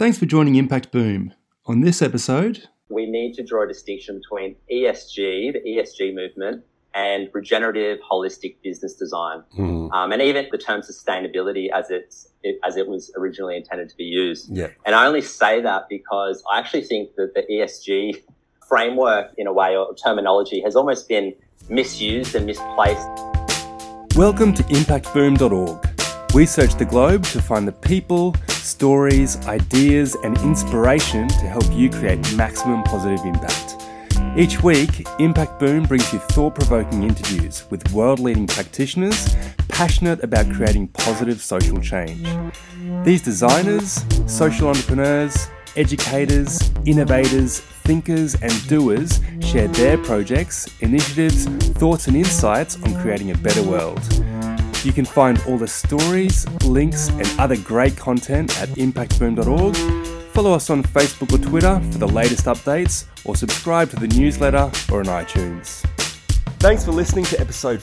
Thanks for joining Impact Boom. On this episode, we need to draw a distinction between ESG, the ESG movement, and regenerative holistic business design. And even the term sustainability as it was originally intended to be used. Yeah. And I only say that because I actually think that the ESG framework, in a way, or terminology, has almost been misused and misplaced. Welcome to impactboom.org. We search the globe to find the people, stories, ideas, and inspiration to help you create maximum positive impact. Each week, Impact Boom brings you thought-provoking interviews with world-leading practitioners passionate about creating positive social change. These designers, social entrepreneurs, educators, innovators, thinkers, and doers share their projects, initiatives, thoughts, and insights on creating a better world. You can find all the stories, links, and other great content at impactboom.org. Follow us on Facebook or Twitter for the latest updates, or subscribe to the newsletter or on iTunes. Thanks for listening to episode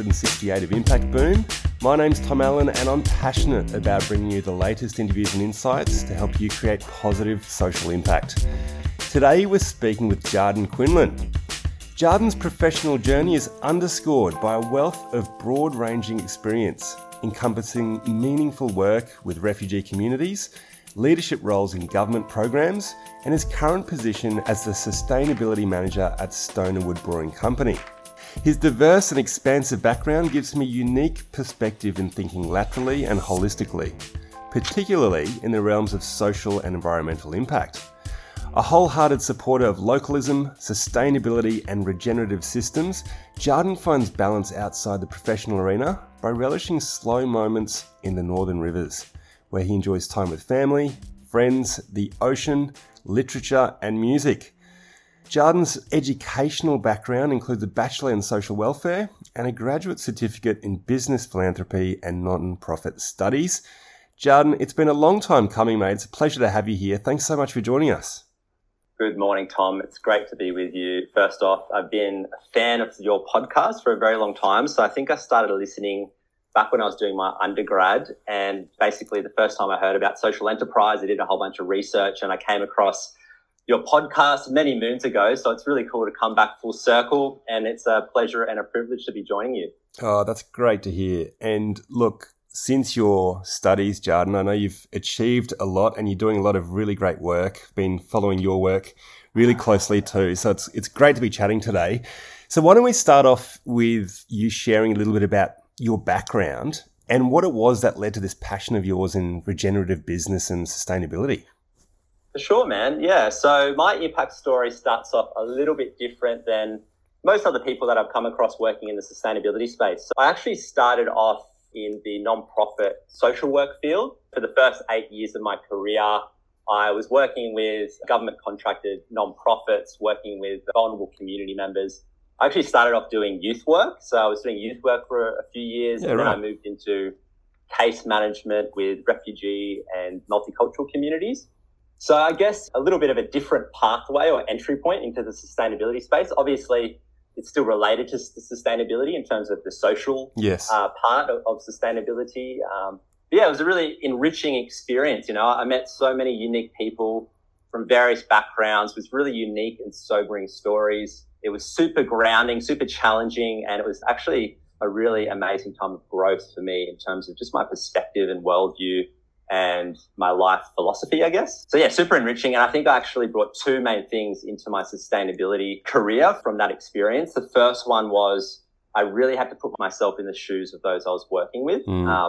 468 of Impact Boom. My name's Tom Allen, and I'm passionate about bringing you the latest interviews and insights to help you create positive social impact. Today we're speaking with Jarden Quinlan. Jarden's professional journey is underscored by a wealth of broad-ranging experience, encompassing meaningful work with refugee communities, leadership roles in government programs, and his current position as the Sustainability Manager at Stone & Wood Brewing Company. His diverse and expansive background gives him a unique perspective in thinking laterally and holistically, particularly in the realms of social and environmental impact. A wholehearted supporter of localism, sustainability, and regenerative systems, Jarden finds balance outside the professional arena by relishing slow moments in the northern rivers, where he enjoys time with family, friends, the ocean, literature, and music. Jarden's educational background includes a Bachelor in Social Welfare and a graduate certificate in Business Philanthropy and Non-Profit Studies. Jarden, it's been a long time coming, mate. It's a pleasure to have you here. Thanks so much for joining us. Good morning, Tom. It's great to be with you. First off, I've been a fan of your podcast for a very long time. So I think I started listening back when I was doing my undergrad, and basically the first time I heard about social enterprise, I did a whole bunch of research and I came across your podcast many moons ago. So it's really cool to come back full circle, and it's a pleasure and a privilege to be joining you. Oh, that's great to hear. And look, since your studies, Jarden, I know you've achieved a lot and you're doing a lot of really great work, been following your work really closely too. So it's great to be chatting today. So why don't we start off with you sharing a little bit about your background and what it was that led to this passion of yours in regenerative business and sustainability? For sure, man. Yeah. So my impact story starts off a little bit different than most other people that I've come across working in the sustainability space. So I actually started off in the non-profit social work field. For the first 8 years of my career, I was working with government contracted non-profits, working with vulnerable community members. I actually started off doing youth work. So I was doing youth work for a few years, and then I moved into case management with refugee and multicultural communities. So I guess a little bit of a different pathway or entry point into the sustainability space. Obviously, it's still related to sustainability in terms of the social part of sustainability. It was a really enriching experience. You know, I met so many unique people from various backgrounds with really unique and sobering stories. It was super grounding, super challenging, and it was actually a really amazing time of growth for me in terms of just my perspective and worldview and my life philosophy, I guess. So yeah, super enriching. And I think I actually brought two main things into my sustainability career from that experience. The first one was I really had to put myself in the shoes of those I was working with.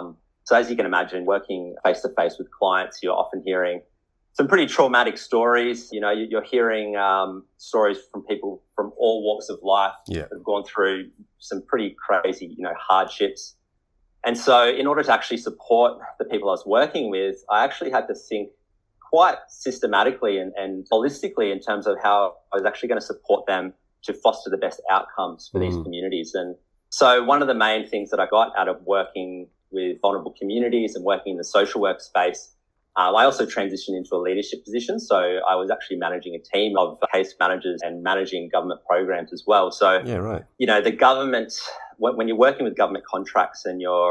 So as you can imagine, working face to face with clients, you're often hearing some pretty traumatic stories. You know, you're hearing stories from people from all walks of life that have gone through some pretty crazy, hardships. And so in order to actually support the people I was working with, I actually had to think quite systematically and holistically in terms of how I was actually going to support them to foster the best outcomes for these communities. And so one of the main things that I got out of working with vulnerable communities and working in the social work space, I also transitioned into a leadership position. So I was actually managing a team of case managers and managing government programs as well. So, the government, when you're working with government contracts and you're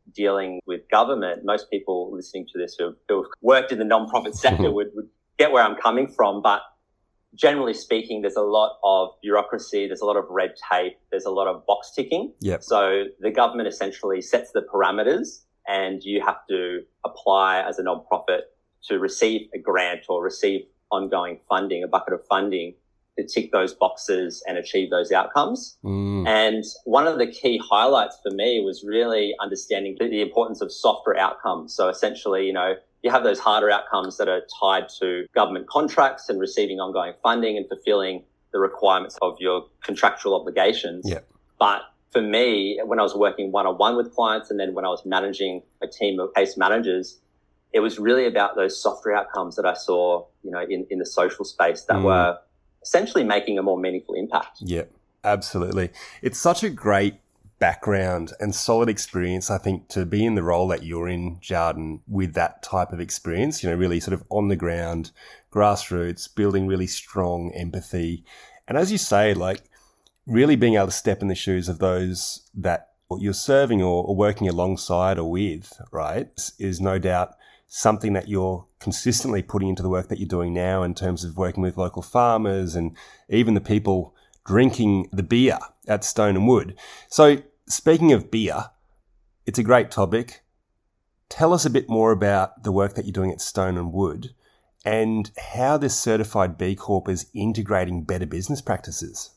dealing with government, most people listening to this who've worked in the non-profit sector would get where I'm coming from. But generally speaking, there's a lot of bureaucracy, there's a lot of red tape, there's a lot of box ticking. Yep. So the government essentially sets the parameters and you have to apply as a non-profit to receive a grant or receive ongoing funding, a bucket of funding to tick those boxes and achieve those outcomes. And one of the key highlights for me was really understanding the importance of softer outcomes. So essentially, you have those harder outcomes that are tied to government contracts and receiving ongoing funding and fulfilling the requirements of your contractual obligations. Yeah. But for me, when I was working one-on-one with clients and then when I was managing a team of case managers, it was really about those softer outcomes that I saw, in the social space that were essentially making a more meaningful impact. Yeah, absolutely. It's such a great background and solid experience, I think, to be in the role that you're in, Jarden, with that type of experience, really sort of on the ground, grassroots, building really strong empathy. And as you say, really being able to step in the shoes of those that you're serving or working alongside or with, right, is no doubt something that you're consistently putting into the work that you're doing now in terms of working with local farmers and even the people drinking the beer at Stone and Wood. So speaking of beer, it's a great topic. Tell us a bit more about the work that you're doing at Stone and Wood and how this certified B Corp is integrating better business practices.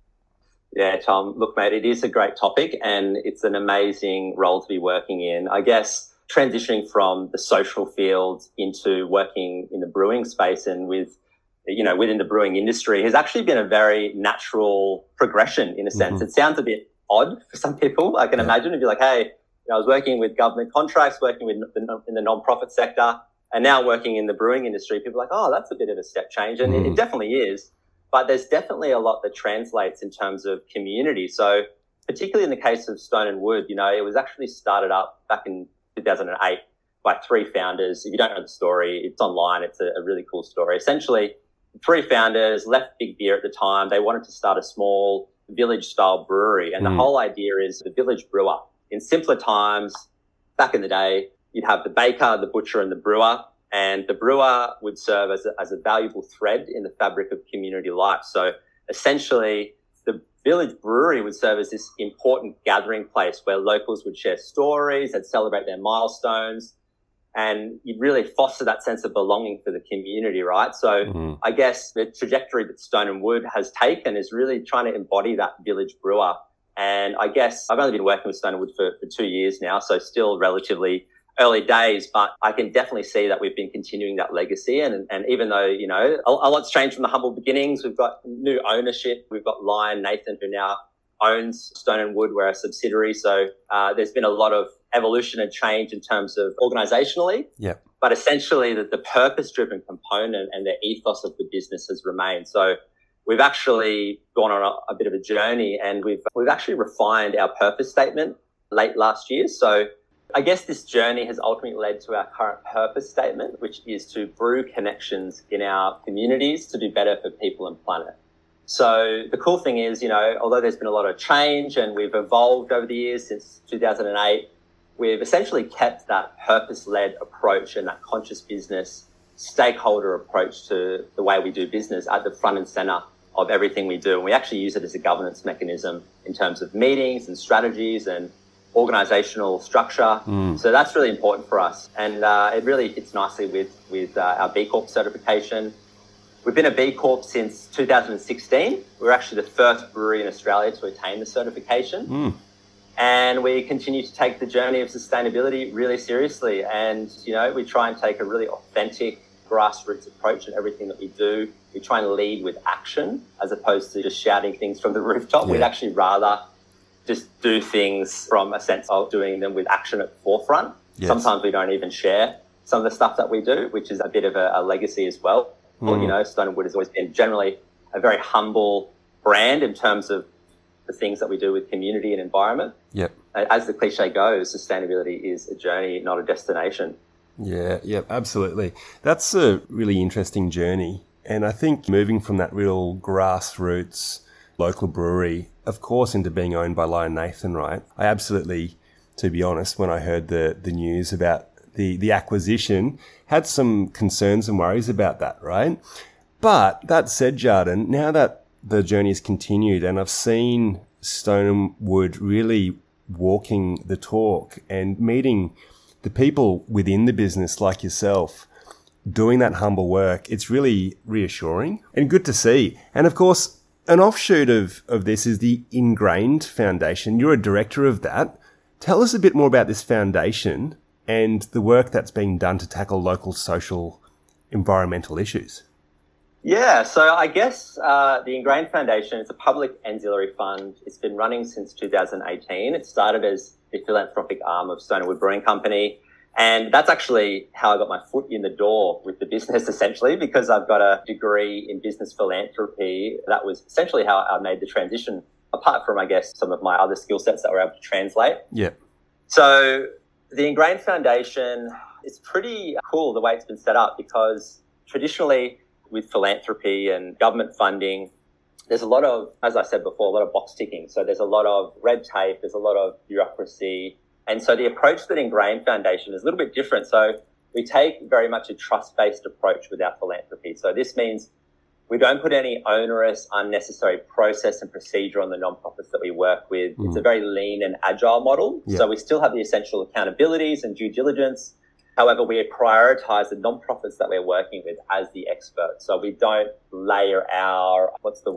Yeah, Tom, look, mate, it is a great topic and it's an amazing role to be working in. I guess transitioning from the social field into working in the brewing space and within the brewing industry has actually been a very natural progression in a sense. It sounds a bit odd for some people. I can imagine if you're like, hey, I was working with government contracts, working in the non-profit sector, and now working in the brewing industry. People are like, oh, that's a bit of a step change. And it definitely is. But there's definitely a lot that translates in terms of community. So particularly in the case of Stone and Wood, it was actually started up back in 2008 by three founders. If you don't know the story, it's online. It's a really cool story. Essentially, three founders left Big Beer at the time. They wanted to start a small village-style brewery. And the whole idea is the village brewer. In simpler times, back in the day, you'd have the baker, the butcher, and the brewer. And the brewer would serve as a valuable thread in the fabric of community life. So essentially, the village brewery would serve as this important gathering place where locals would share stories, they'd celebrate their milestones, and you'd really foster that sense of belonging for the community, right? So I guess the trajectory that Stone and Wood has taken is really trying to embody that village brewer. And I guess I've only been working with Stone and Wood for 2 years now, so still relatively early days, but I can definitely see that we've been continuing that legacy. And even though, a lot's changed from the humble beginnings, we've got new ownership. We've got Lion Nathan, who now owns Stone and Wood. We're a subsidiary. So there's been a lot of evolution and change in terms of organizationally. Yeah. But essentially the purpose-driven component and the ethos of the business has remained. So we've actually gone on a bit of a journey and we've actually refined our purpose statement late last year. So I guess this journey has ultimately led to our current purpose statement, which is to brew connections in our communities to do better for people and planet. So the cool thing is, although there's been a lot of change and we've evolved over the years since 2008, we've essentially kept that purpose-led approach and that conscious business stakeholder approach to the way we do business at the front and center of everything we do. And we actually use it as a governance mechanism in terms of meetings and strategies and organizational structure. So that's really important for us. And it really fits nicely with our B Corp certification. We've been a B Corp since 2016. We're actually the first brewery in Australia to attain the certification. And we continue to take the journey of sustainability really seriously. And, we try and take a really authentic grassroots approach in everything that we do. We try and lead with action as opposed to just shouting things from the rooftop. Yeah. We'd actually rather just do things from a sense of doing them with action at the forefront. Yes. Sometimes we don't even share some of the stuff that we do, which is a bit of a legacy as well. Stone and Wood has always been generally a very humble brand in terms of the things that we do with community and environment. Yep. As the cliche goes, sustainability is a journey, not a destination. Yeah, absolutely. That's a really interesting journey. And I think moving from that real grassroots local brewery, of course, into being owned by Lion Nathan, right? I absolutely to be honest, when I heard the news about the acquisition. Had some concerns and worries about that, right? But that said, Jarden, now that the journey has continued and I've seen Stone & Wood really walking the talk and meeting the people within the business like yourself, doing that humble work, it's really reassuring and good to see. And of course, an offshoot of this is the Ingrained Foundation. You're a director of that. Tell us a bit more about this foundation and the work that's being done to tackle local social environmental issues. Yeah, so I guess the Ingrained Foundation is a public ancillary fund. It's been running since 2018. It started as the philanthropic arm of Stone & Wood Brewing Company. And that's actually how I got my foot in the door with the business, essentially, because I've got a degree in business philanthropy. That was essentially how I made the transition, apart from, I guess, some of my other skill sets that were able to translate. Yeah. So the Ingrained Foundation is pretty cool the way it's been set up, because traditionally with philanthropy and government funding, there's a lot of, as I said before, a lot of box ticking. So there's a lot of red tape, there's a lot of bureaucracy. And so the approach that Ingrained Foundation is a little bit different. So we take very much a trust-based approach with our philanthropy. So this means we don't put any onerous, unnecessary process and procedure on the nonprofits that we work with. It's a very lean and agile model. Yeah. So we still have the essential accountabilities and due diligence. However, we prioritize the nonprofits that we're working with as the experts. So we don't layer our,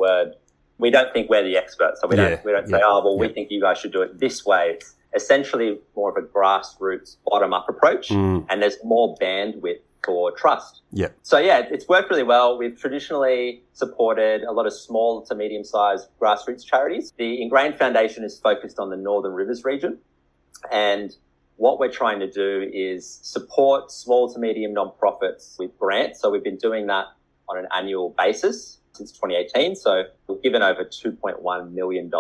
we don't think we're the experts. So we don't say, we think you guys should do it this way. It's essentially more of a grassroots bottom-up approach, and there's more bandwidth for trust. Yeah. So it's worked really well. We've traditionally supported a lot of small to medium-sized grassroots charities. The Ingrained Foundation is focused on the Northern Rivers region, and what we're trying to do is support small to medium nonprofits with grants. So we've been doing that on an annual basis since 2018. So we've given over $2.1 million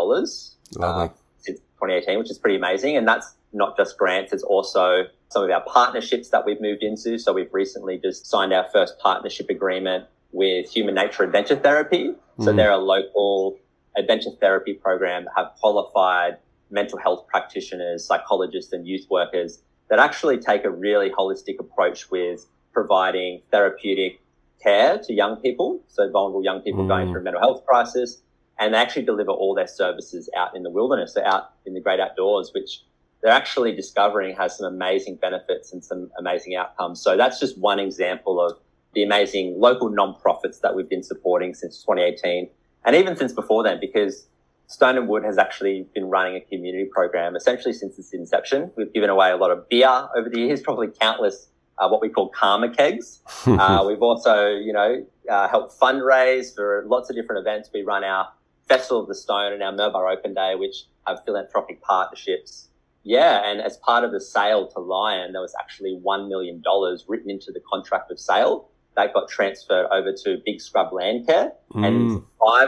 since 2018, which is pretty amazing. And that's not just grants, it's also some of our partnerships that we've moved into. So we've recently just signed our first partnership agreement with Human Nature Adventure Therapy. So they're a local adventure therapy program that have qualified mental health practitioners, psychologists and youth workers that actually take a really holistic approach with providing therapeutic care to young people, so vulnerable young people going through a mental health crisis, and they actually deliver all their services out in the wilderness, so out in the great outdoors, which they're actually discovering has some amazing benefits and some amazing outcomes. So that's just one example of the amazing local nonprofits that we've been supporting since 2018, and even since before then, because Stone & Wood has actually been running a community program essentially since its inception. We've given away a lot of beer over the years, probably countless what we call karma kegs. We've also, helped fundraise for lots of different events. We run our Festival of the Stone and our Merbau Open Day, which have philanthropic partnerships. Yeah, and as part of the sale to Lion, there was actually $1 million written into the contract of sale. That got transferred over to Big Scrub Land Care, and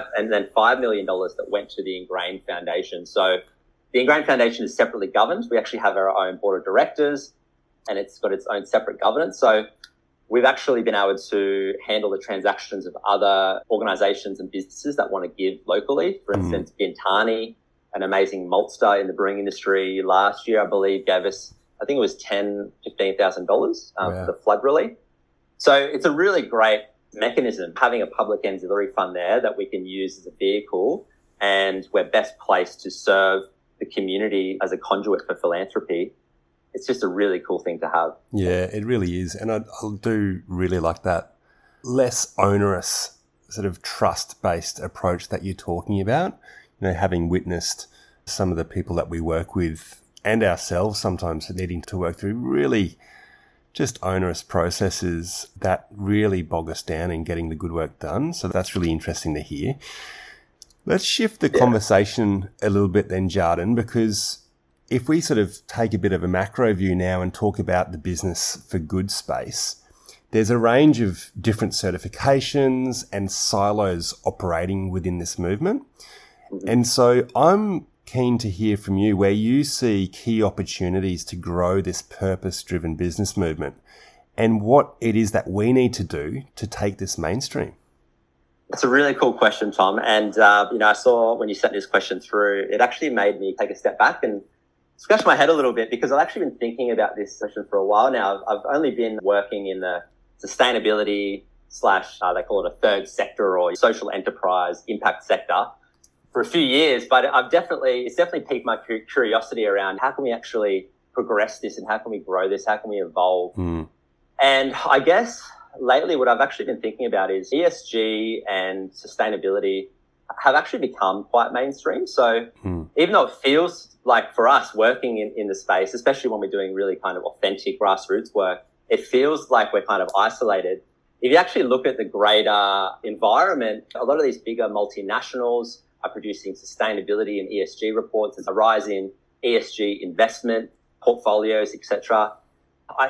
$5 million that went to the Ingrained Foundation. So the Ingrained Foundation is separately governed. We actually have our own board of directors, and it's got its own separate governance. So we've actually been able to handle the transactions of other organizations and businesses that want to give locally. For instance, Bintani, an amazing maltster in the brewing industry, last year, I believe, gave us, I think it was $15,000 for the flood relief. So it's a really great mechanism, having a public ancillary fund there that we can use as a vehicle, and we're best placed to serve the community as a conduit for philanthropy. It's just a really cool thing to have. Yeah, it really is. And I do really like that less onerous sort of trust-based approach that you're talking about. Having witnessed some of the people that we work with and ourselves sometimes needing to work through really just onerous processes that really bog us down in getting the good work done. So that's really interesting to hear. Let's shift the conversation a little bit then, Jarden, because if we sort of take a bit of a macro view now and talk about the Business for Good space, there's a range of different certifications and silos operating within this movement. And so I'm keen to hear from you where you see key opportunities to grow this purpose-driven business movement and what it is that we need to do to take this mainstream. That's a really cool question, Tom. And, I saw when you sent this question through, it actually made me take a step back and scratch my head a little bit because I've actually been thinking about this session for a while now. I've only been working in the sustainability slash, they call it a third sector or social enterprise impact sector for a few years, but it's definitely piqued my curiosity around how can we actually progress this and how can we grow this? How can we evolve? And I guess lately what I've actually been thinking about is ESG and sustainability have actually become quite mainstream. So even though it feels like for us working in the space, especially when we're doing really kind of authentic grassroots work, it feels like we're kind of isolated. If you actually look at the greater environment, a lot of these bigger multinationals are producing sustainability and ESG reports. There's a rise in ESG investment portfolios, etc. I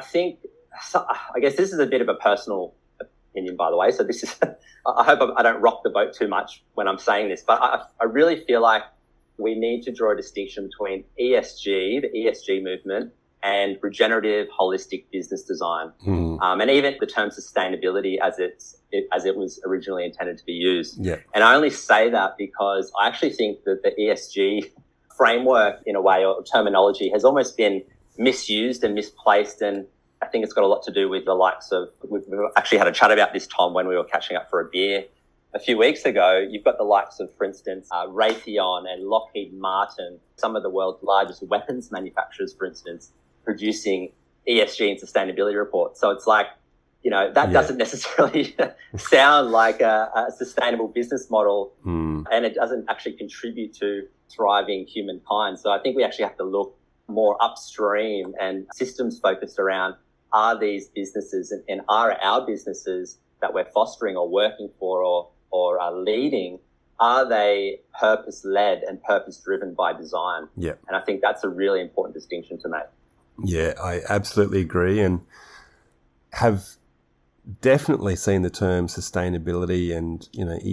guess this is a bit of a personal opinion, by the way. So this is, I hope I don't rock the boat too much when I'm saying this, but I really feel like we need to draw a distinction between ESG, the ESG movement, and regenerative holistic business design. And even the term sustainability as it was originally intended to be used. Yeah. And I only say that because I actually think that the ESG framework in a way or terminology has almost been misused and misplaced. And I think it's got a lot to do with the likes of, we've actually had a chat about this, Tom, when we were catching up for a beer a few weeks ago. You've got the likes of, for instance, Raytheon and Lockheed Martin, some of the world's largest weapons manufacturers, for instance, producing ESG and sustainability reports. So it's like, that doesn't necessarily sound like a sustainable business model, and it doesn't actually contribute to thriving humankind. So I think we actually have to look more upstream and systems focused around, are these businesses and are our businesses that we're fostering or working for or are leading, are they purpose-led and purpose-driven by design? Yeah. And I think that's a really important distinction to make. Yeah, I absolutely agree, and have definitely seen the term sustainability and,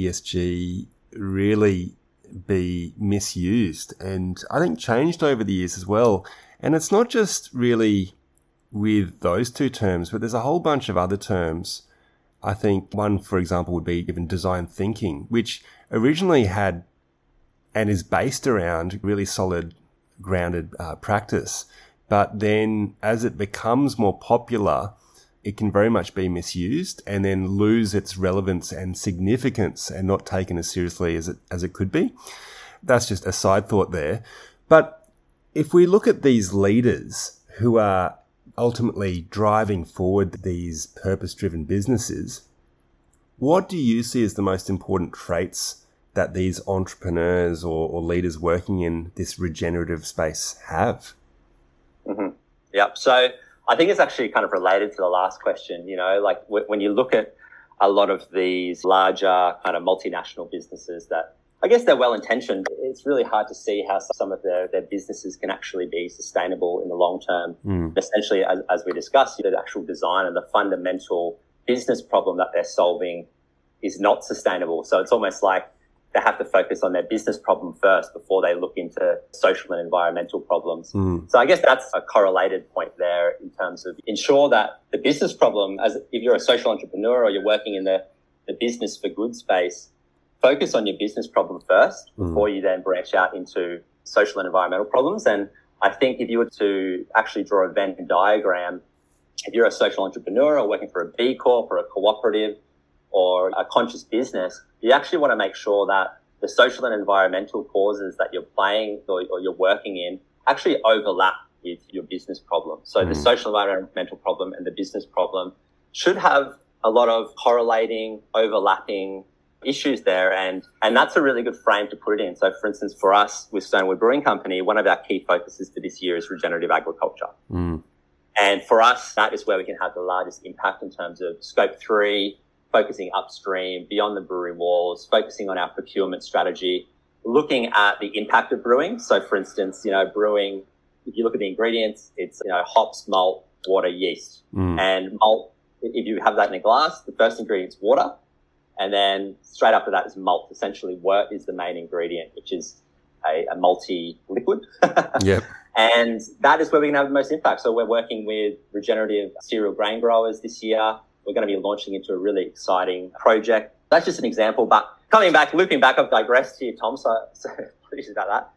ESG really be misused, and I think changed over the years as well. And it's not just really with those two terms, but there's a whole bunch of other terms. I think one, for example, would be even design thinking, which originally had and is based around really solid, grounded practice. But then as it becomes more popular, it can very much be misused and then lose its relevance and significance and not taken as seriously as it could be. That's just a side thought there. But if we look at these leaders who are ultimately driving forward these purpose-driven businesses, what do you see as the most important traits that these entrepreneurs or leaders working in this regenerative space have? Yep. So I think it's actually kind of related to the last question, like when you look at a lot of these larger kind of multinational businesses that I guess they're well-intentioned, it's really hard to see how some of their businesses can actually be sustainable in the long term. Essentially, as we discussed, the actual design and the fundamental business problem that they're solving is not sustainable. So it's almost like they have to focus on their business problem first before they look into social and environmental problems. So I guess that's a correlated point there in terms of ensure that the business problem, as if you're a social entrepreneur or you're working in the business for good space, focus on your business problem first before you then branch out into social and environmental problems. And I think if you were to actually draw a Venn diagram, if you're a social entrepreneur or working for a B Corp or a cooperative or a conscious business, you actually want to make sure that the social and environmental causes that you're playing or you're working in actually overlap with your business problem. So the social environmental problem and the business problem should have a lot of correlating, overlapping issues there. And that's a really good frame to put it in. So for instance, for us with Stonewood Brewing Company, one of our key focuses for this year is regenerative agriculture. And for us, that is where we can have the largest impact in terms of scope 3, focusing upstream, beyond the brewery walls, focusing on our procurement strategy, looking at the impact of brewing. So for instance, brewing, if you look at the ingredients, it's, hops, malt, water, yeast. And malt, if you have that in a glass, the first ingredient is water. And then straight after that is malt. Essentially, wort is the main ingredient, which is a malty liquid. Yep. And that is where we can have the most impact. So we're working with regenerative cereal grain growers this year. We're going to be launching into a really exciting project. That's just an example. But looping back, I've digressed here, Tom, so please about that.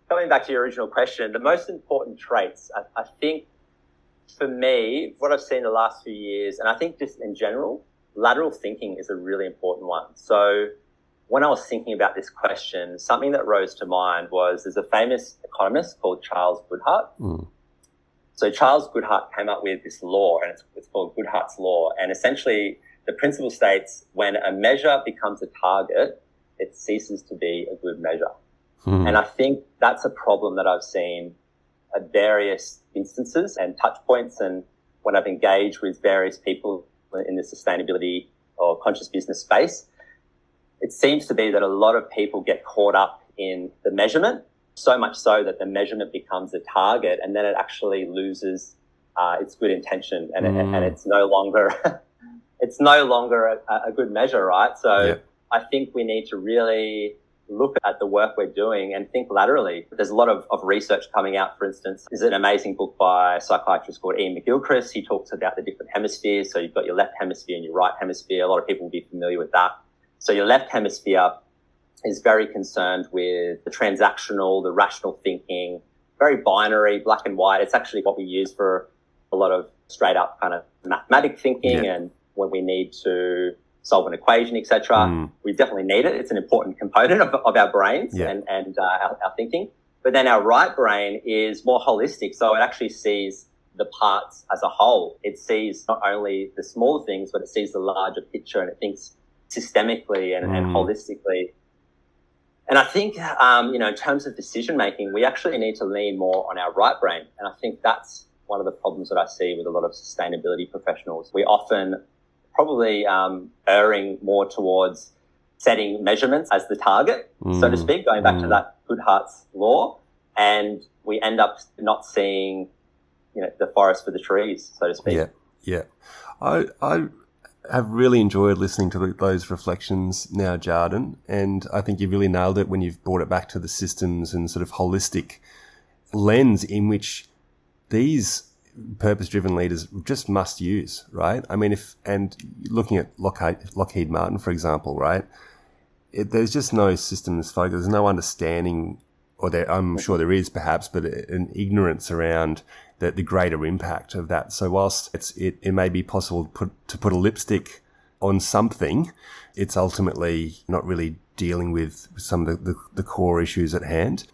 coming back to your original question, the most important traits, I think for me, what I've seen the last few years, and I think just in general, lateral thinking is a really important one. So when I was thinking about this question, something that rose to mind was there's a famous economist called Charles Goodhart. So Charles Goodhart came up with this law, and it's called Goodhart's Law. And essentially, the principle states when a measure becomes a target, it ceases to be a good measure. And I think that's a problem that I've seen at various instances and touch points, and when I've engaged with various people in the sustainability or conscious business space. It seems to be that a lot of people get caught up in the measurement, so much so that the measurement becomes a target, and then it actually loses its good intention, and it's no longer a good measure, right? So I think we need to really look at the work we're doing and think laterally. There's a lot of research coming out, for instance. There's an amazing book by a psychiatrist called Ian McGilchrist. He talks about the different hemispheres. So you've got your left hemisphere and your right hemisphere. A lot of people will be familiar with that. So your left hemisphere is very concerned with the transactional, the rational thinking, very binary, black and white. It's actually what we use for a lot of straight up kind of mathematic thinking and when we need to solve an equation, etc. We definitely need it. It's an important component of our brains and our thinking. But then our right brain is more holistic. So it actually sees the parts as a whole. It sees not only the small things, but it sees the larger picture, and it thinks systemically and holistically. And I think, in terms of decision making, we actually need to lean more on our right brain. And I think that's one of the problems that I see with a lot of sustainability professionals. We often probably erring more towards setting measurements as the target, so to speak, going back to that Goodhart's Law, and we end up not seeing, the forest for the trees, so to speak. Yeah. I have really enjoyed listening to those reflections now, Jarden, and I think you've really nailed it when you've brought it back to the systems and sort of holistic lens in which these purpose-driven leaders just must use, right? I mean, looking at Lockheed Martin, for example, right? There's just no systems focus. There's no understanding, I'm sure there is perhaps, but an ignorance around the greater impact of that. So whilst it may be possible to put a lipstick on something, it's ultimately not really dealing with some of the core issues at hand.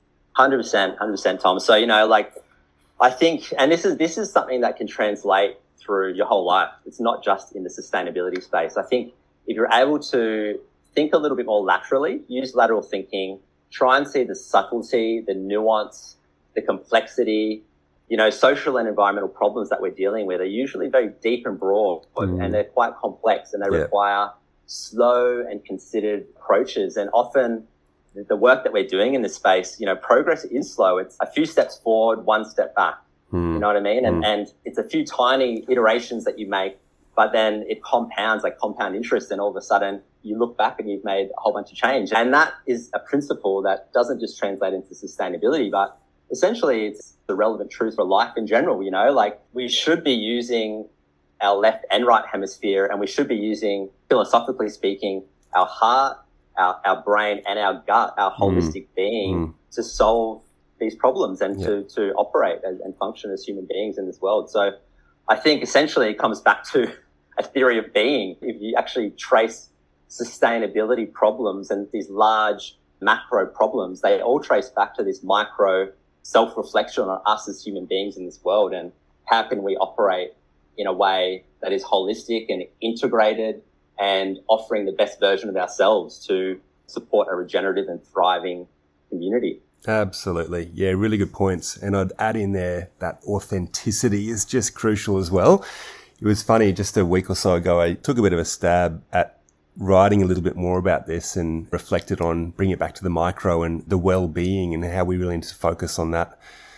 100%, Tom. So, I think, and this is something that can translate through your whole life. It's not just in the sustainability space. I think if you're able to think a little bit more laterally, use lateral thinking, try and see the subtlety, the nuance, the complexity, social and environmental problems that we're dealing with are usually very deep and broad, and they're quite complex, and they require slow and considered approaches. And often the work that we're doing in this space, progress is slow. It's a few steps forward, one step back. You know what I mean? And it's a few tiny iterations that you make, but then it compounds like compound interest. And all of a sudden you look back and you've made a whole bunch of change. And that is a principle that doesn't just translate into sustainability, but essentially it's the relevant truth for life in general. We should be using our left and right hemisphere, and we should be using, philosophically speaking, our heart, our brain and our gut, our holistic being to solve these problems and to operate and function as human beings in this world. So I think essentially it comes back to a theory of being. If you actually trace sustainability problems and these large macro problems, they all trace back to this micro self-reflection on us as human beings in this world, and how can we operate in a way that is holistic and integrated and offering the best version of ourselves to support a regenerative and thriving community. Absolutely. Yeah, really good points. And I'd add in there that authenticity is just crucial as well. It was funny, just a week or so ago, I took a bit of a stab at writing a little bit more about this and reflected on bringing it back to the micro and the well-being and how we really need to focus on that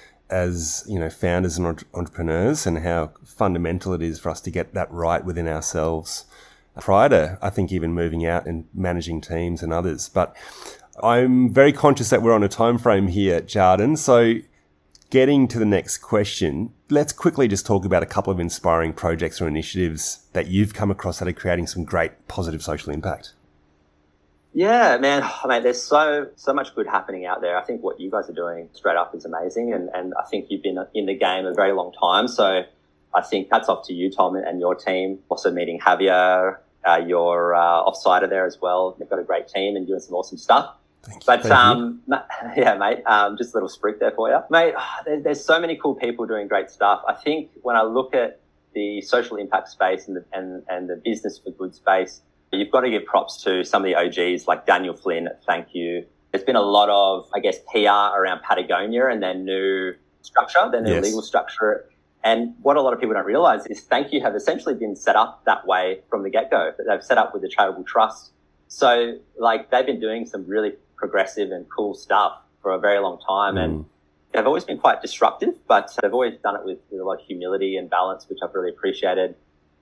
as, founders and entrepreneurs, and how fundamental it is for us to get that right within ourselves prior to, I think, even moving out and managing teams and others. But I'm very conscious that we're on a time frame here, Jarden. So getting to the next question, let's quickly just talk about a couple of inspiring projects or initiatives that you've come across that are creating some great positive social impact. Yeah, man, mate, there's so much good happening out there. I think what you guys are doing straight up is amazing. And I think you've been in the game a very long time. So I think hats off to you, Tom, and your team. Also meeting Javier, your offsider there as well. They've got a great team and doing some awesome stuff. Thank you. Yeah, mate, just a little spruik there for you. Mate, there's so many cool people doing great stuff. I think when I look at the social impact space and the business for good space, you've got to give props to some of the OGs like Daniel Flynn. Thank you. There's been a lot of, I guess, PR around Patagonia and their new structure, their new legal structure. And what a lot of people don't realize is Thank You have essentially been set up that way from the get-go. They've set up with the charitable trust. So, like, they've been doing some really progressive and cool stuff for a very long time. And they've always been quite disruptive, but they've always done it with a lot of humility and balance, which I've really appreciated.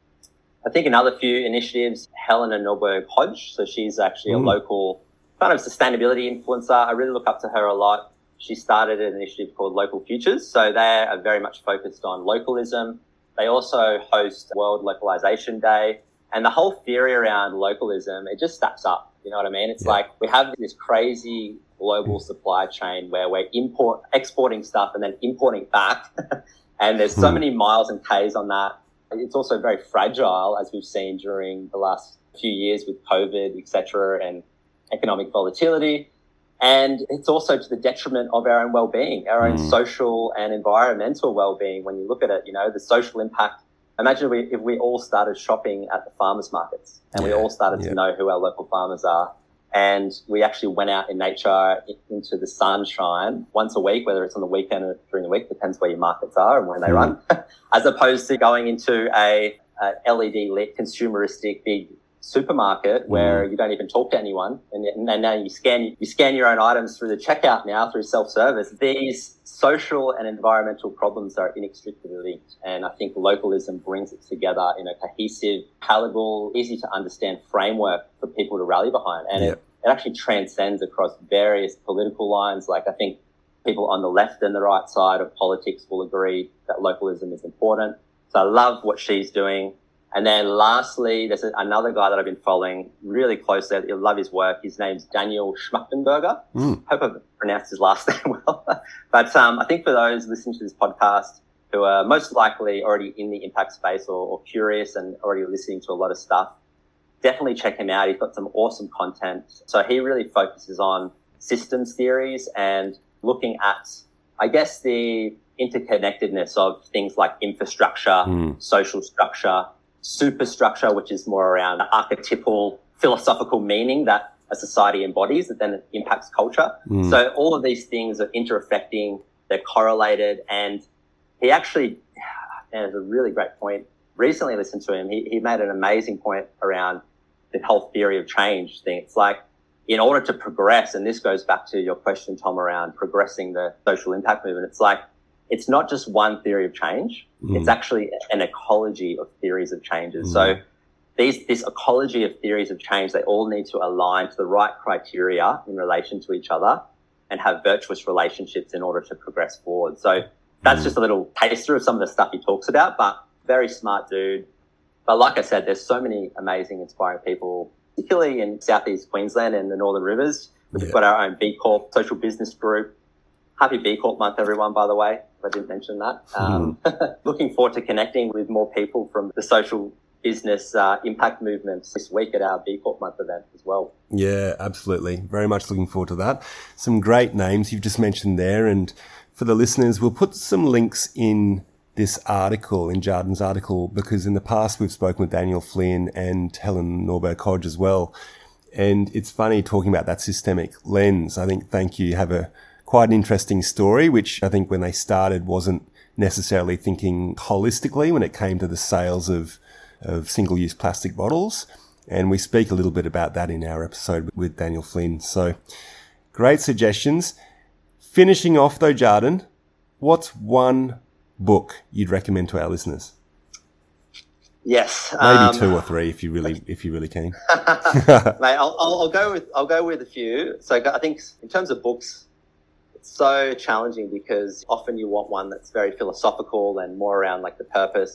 I think another few initiatives, Helena Norberg Hodge. So she's actually a local kind of sustainability influencer. I really look up to her a lot. She started an initiative called Local Futures. So they are very much focused on localism. They also host World Localization Day. And the whole theory around localism, it just stacks up. You know what I mean? It's like we have this crazy global supply chain where we're exporting stuff and then importing back. And there's so many miles and Ks on that. It's also very fragile, as we've seen during the last few years with COVID, et cetera, and economic volatility. And it's also to the detriment of our own well-being, our own social and environmental well-being. When you look at it, you know, the social impact. Imagine if we all started shopping at the farmers markets and we all started to know who our local farmers are. And we actually went out in nature into the sunshine once a week, whether it's on the weekend or during the week, depends where your markets are and when they run, as opposed to going into a LED lit consumeristic big supermarket where you don't even talk to anyone. And now you scan your own items through the checkout now through self-service. These social and environmental problems are inextricably linked. And I think localism brings it together in a cohesive, palatable, easy to understand framework for people to rally behind. And it actually transcends across various political lines. Like I think people on the left and the right side of politics will agree that localism is important. So I love what she's doing. And then lastly, there's another guy that I've been following really closely. I love his work. His name's Daniel Schmachtenberger. Hope I've pronounced his last name well. But I think for those listening to this podcast who are most likely already in the impact space or curious and already listening to a lot of stuff, definitely check him out. He's got some awesome content. So he really focuses on systems theories and looking at, I guess, the interconnectedness of things like infrastructure, social structure, superstructure, which is more around archetypal philosophical meaning that a society embodies that then impacts culture. So all of these things are inter-affecting, they're correlated. And he actually, and it's a really great point. Recently listened to him. He made an amazing point around the whole theory of change thing. It's like, in order to progress, and this goes back to your question, Tom, around progressing the social impact movement, it's like, it's not just one theory of change. It's actually an ecology of theories of changes. So this ecology of theories of change, they all need to align to the right criteria in relation to each other and have virtuous relationships in order to progress forward. So that's just a little taster of some of the stuff he talks about, but very smart dude. But like I said, there's so many amazing, inspiring people, particularly in Southeast Queensland and the Northern Rivers. We've got our own B Corp social business group. Happy B Corp month, everyone, by the way. I didn't mention that. Looking forward to connecting with more people from the social business impact movements this week at our B Corp month event as well. Yeah, absolutely. Very much looking forward to that. Some great names you've just mentioned there. And for the listeners, we'll put some links in this article, in Jarden's article, because in the past we've spoken with Daniel Flynn and Helen Norberg Hodge as well. And it's funny talking about that systemic lens. I think Thank You have a quite an interesting story, which I think when they started wasn't necessarily thinking holistically when it came to the sales of single-use plastic bottles. And we speak a little bit about that in our episode with Daniel Flynn. So great suggestions. Finishing off though, Jarden, what's one book you'd recommend to our listeners? Yes, maybe two or three if you really can. Mate, I'll go with a few. So I think in terms of books, it's so challenging because often you want one that's very philosophical and more around like the purpose.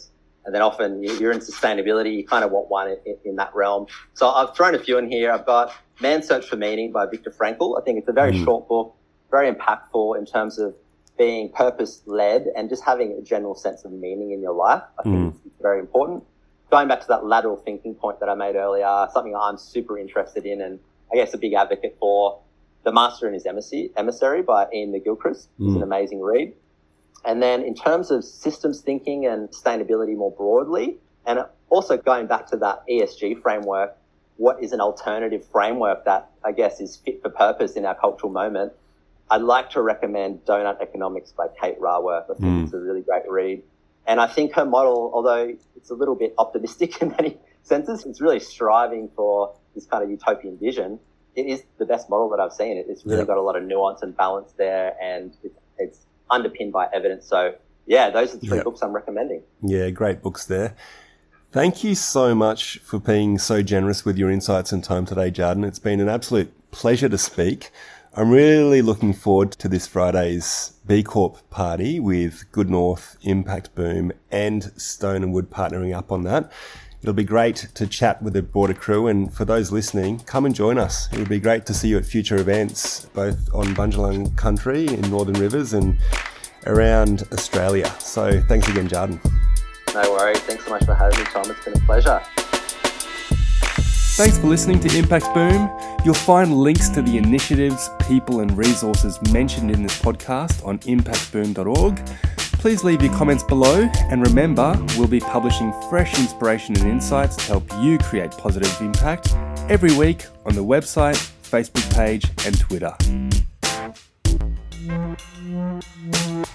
And then often you're in sustainability, you kind of want one in that realm. So I've thrown a few in here. I've got Man's Search for Meaning by Viktor Frankl. I think it's a very short book, very impactful in terms of being purpose-led and just having a general sense of meaning in your life. I think it's very important. Going back to that lateral thinking point that I made earlier, something I'm super interested in and I guess a big advocate for, The Master and His Emissary by Ian McGilchrist. It's an amazing read. And then in terms of systems thinking and sustainability more broadly, and also going back to that ESG framework, what is an alternative framework that I guess is fit for purpose in our cultural moment? I'd like to recommend Donut Economics by Kate Raworth. I think it's a really great read. And I think her model, although it's a little bit optimistic in many senses, it's really striving for this kind of utopian vision. It is the best model that I've seen. It's really got a lot of nuance and balance there, and it's underpinned by evidence. So, yeah, those are the three books I'm recommending. Yeah, great books there. Thank you so much for being so generous with your insights and time today, Jarden. It's been an absolute pleasure to speak. I'm really looking forward to this Friday's B Corp party with Good North, Impact Boom and Stone & Wood partnering up on that. It'll be great to chat with the broader crew, and for those listening, come and join us. It would be great to see you at future events, both on Bundjalung country in Northern Rivers and around Australia. So thanks again, Jarden. No worries. Thanks so much for having me, Tom. It's been a pleasure. Thanks for listening to Impact Boom. You'll find links to the initiatives, people and resources mentioned in this podcast on impactboom.org. Please leave your comments below, and remember, we'll be publishing fresh inspiration and insights to help you create positive impact every week on the website, Facebook page and Twitter.